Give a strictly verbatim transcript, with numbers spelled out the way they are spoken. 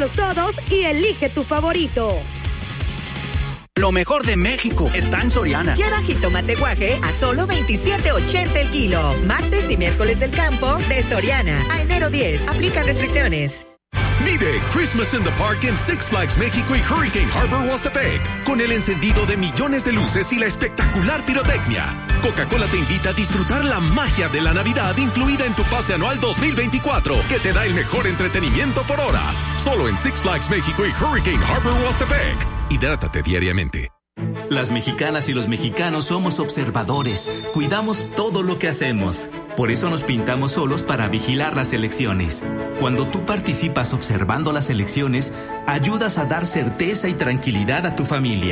Pruébalos todos y elige tu favorito. Lo mejor de México está en Soriana. Lleva jitomate guaje a solo veintisiete ochenta el kilo. Martes y miércoles del campo de Soriana. A enero diez. Aplican restricciones. Vive Christmas in the Park en Six Flags México y Hurricane Harbor Huastepec, con el encendido de millones de luces y la espectacular pirotecnia. Coca-Cola te invita a disfrutar la magia de la Navidad incluida en tu pase anual dos mil veinticuatro, que te da el mejor entretenimiento por hora. Solo en Six Flags México y Hurricane Harbor Huastepec. Hidrátate diariamente. Las mexicanas y los mexicanos somos observadores. Cuidamos todo lo que hacemos. Por eso nos pintamos solos para vigilar las elecciones. Cuando tú participas observando las elecciones, ayudas a dar certeza y tranquilidad a tu familia.